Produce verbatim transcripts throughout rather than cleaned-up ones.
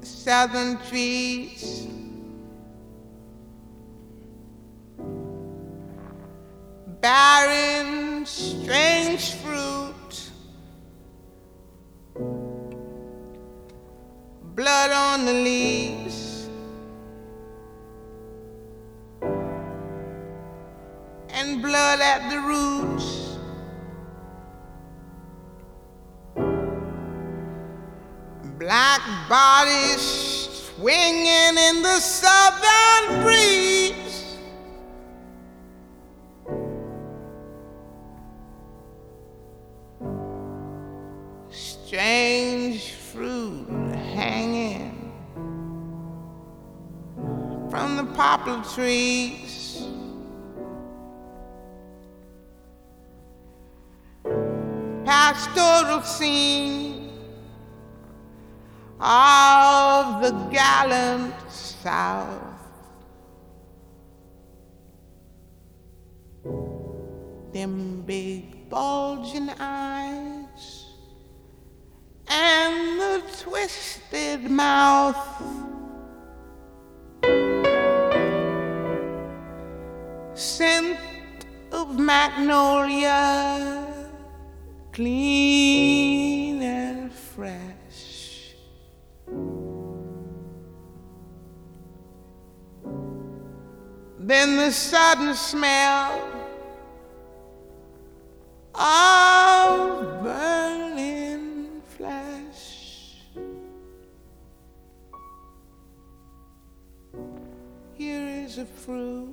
southern trees, bearing strange fruit, blood on the leaves, and blood at the roots. Black bodies swinging in the southern breeze, strange fruit hanging from the poplar trees. Pastoral scene of the gallant South. Them big bulging eyes and the twisted mouth, scent of magnolia, clean and fresh. Then the sudden smell of burning flesh. Here is a fruit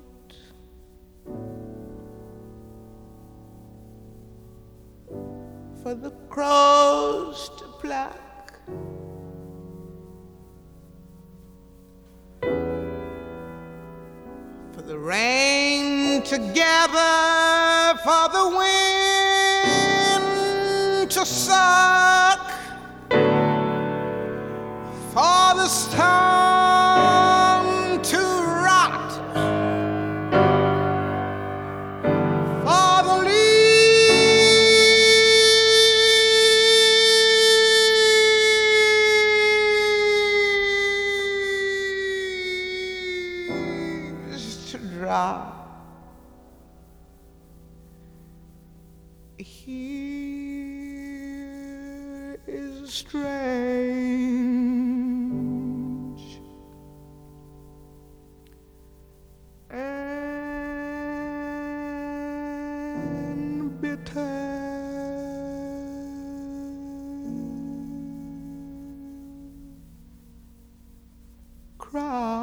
for the crows to pluck. For the rain to gather, for the wind to suck, for the stone to rot, for the leaves to drop. Here is strange and bitter cry.